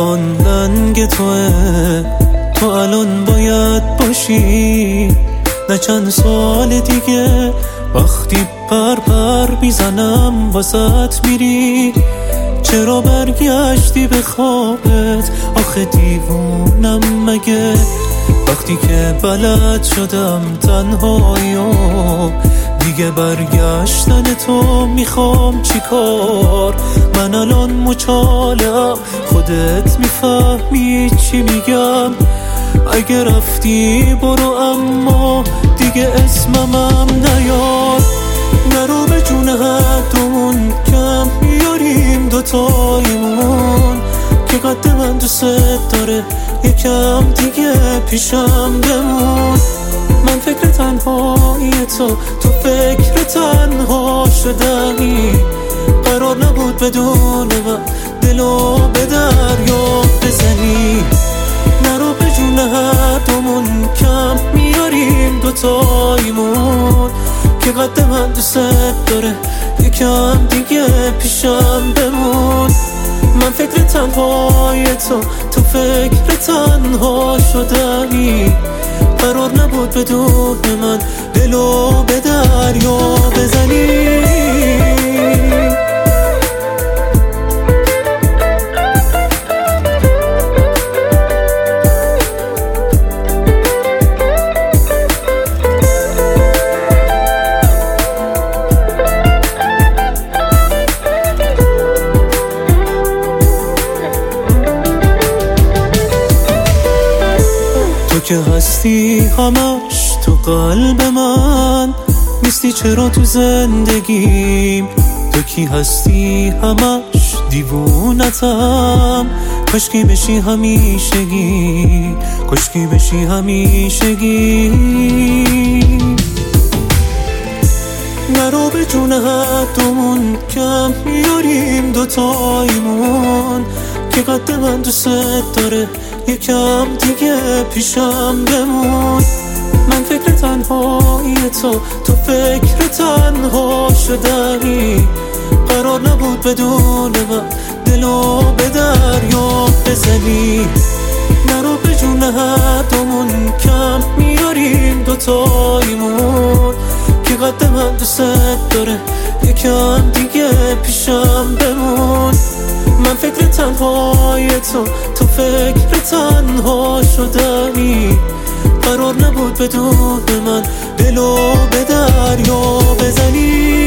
جهان لنگ توه، تو الان باید باشی، نه چند سال دیگه وقتی پر میزنم واسط میری. چرا برگشتی به خوابت؟ آخه دیوونم مگه؟ وقتی که بلد شدم تنهاییو دیگه برگشتن تو میخوام چیکار؟ من الان مچالم، خودت میفهمی چی میگم. اگه رفتی برو، اما دیگه اسممم نیار. نرو به جون حدمون کم میاریم دوتایمون، که قد من دوست داره یکم دیگه پیشم بمون. من فکر تنهایی تو فکر تنها شدنی. قرار نبود بدون من دلو به دریا بزنی. نرو به جون حدمون کم میاریم دوتایمون، که قد من دوست داره یکم دیگه پیشم بمون. من فکر تنهای تو فکر تنها شدنی. قرار نبود بدون من دلو به دریا بزنی. تو که هستی همش تو قلب من، نیستی چرا تو زندگیم؟ تو کی هستی همش دیوونتم. کاشکی بشی همیشگی، کاشکی بشی همیشگی. نرو به جون حدمون کم میاریم دوتایمون، که قد من دوست داره یکم دیگه پیشم بمون. من فکر تنهایی تو فکر تنها شدنی. قرار نبود بدون من دلو به دریا بزنی. نرو به جون حدمون کم میاریم دوتایمون، که قد من دوست داره یکم دیگه پیشم بمون. من فکر تنهای تو فکر تنها شدنی. قرار نبود بدون من دلو به دریا بزنی.